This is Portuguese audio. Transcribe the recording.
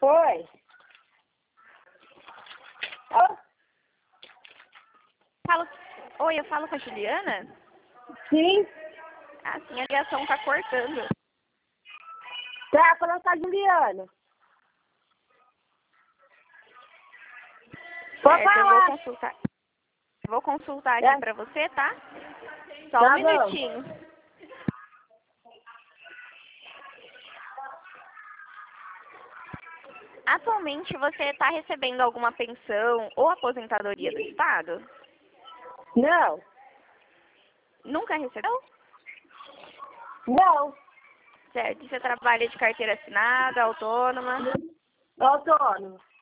Oi. Alô? Oi, eu falo com a Juliana? Sim. Ah, sim, a ligação tá cortando. Tá falando com a Juliana. Pode Certo, eu falar. vou consultar aqui É. pra você, tá? Só Tá um bom. minutinho. Atualmente você está recebendo alguma pensão ou aposentadoria do Estado? Não. Nunca recebeu? Não. Certo. E você trabalha de carteira assinada, autônoma? Autônomo.